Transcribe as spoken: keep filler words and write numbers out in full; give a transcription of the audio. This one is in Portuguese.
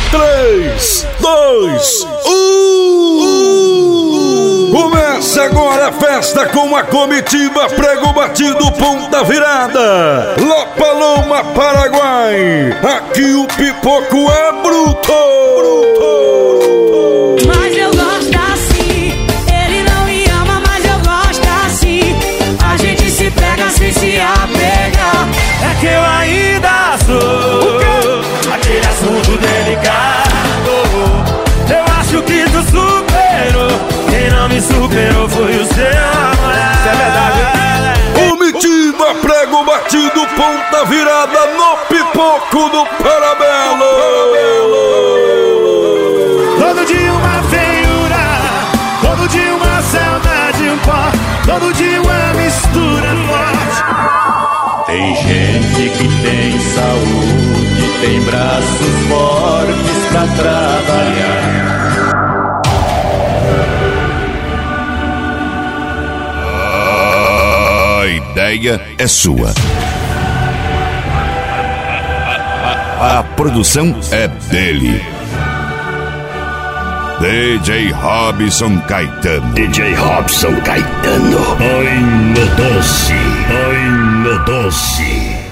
três, dois, um. Começa agora a festa com a comitiva Prego Batido Ponta Virada, La Paloma, Paraguai. Aqui o pipoco é bruto. Mas eu gosto assim. Ele não me ama, mas eu gosto assim. A gente se pega sem se apegar. É que eu ainda sou aquele assunto delicado. Eu acho que tu superou. Quem não me superou foi o seu namorado. Isso é verdade. Comitiva Prego Batido Ponta Virada no pipoco do Parabelo. Todo dia uma feiura, todo dia uma saudade, um pó, todo dia uma mistura forte. Tem gente que tem saúde, tem braços fortes pra trabalhar. A ideia é sua. A produção é dele. D J Robson Caetano. D J Robson Caetano. Ai, no doce, ai, no doce.